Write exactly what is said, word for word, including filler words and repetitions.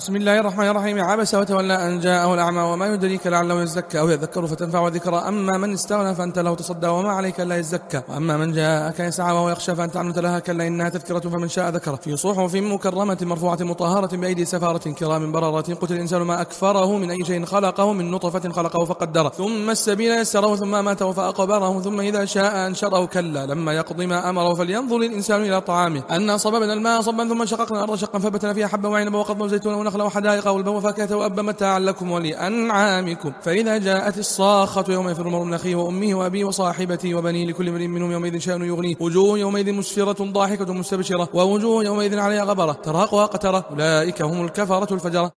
بسم الله الرحمن الرحيم. عبس وتولى أن جاءه الأعمى وما يدريك لعله يزكى أو يذكر فتنفع ذكرى. أما من استغنى فأنت له تصدى وما عليك إلا يزكى. وأما من جاءك يسعى وهو يخشى فأنت عنه تلهى كلا إنها تذكرة فمن شاء ذكره في صحف مكرمة مرفوعة مطهرة بأيدي سفارة كرام بررة. قتل الإنسان ما أكفره من أي شيء خلقه من نطفة خلقه فقدره ثم السبيل يسره ثم ماته فأقبره ثم إذا شاء أنشره كلا لما يقضي ما أمره. فلينظر الإنسان إلى طعامه أنا صببنا الماء صبا ثم شققنا الأرض شقا فبتنا فيها حبا وعنبا وقضبا وزيتونا ونخلا وحدائق والبا وفاكهة وأبا متاعا لكم ولأنعامكم. فإذا جاءت الصاخة يوم يفر المرء من أخيه وأمه وأبيه وصاحبته وبنيه لكل امرئ منهم يومئذ شأن يغنيه. وجوه يومئذ مسفرة ضاحكة مستبشرة ووجوه يومئذ عليها غبرة ترهقها قترة أولئك هم الكفرة الفجرة.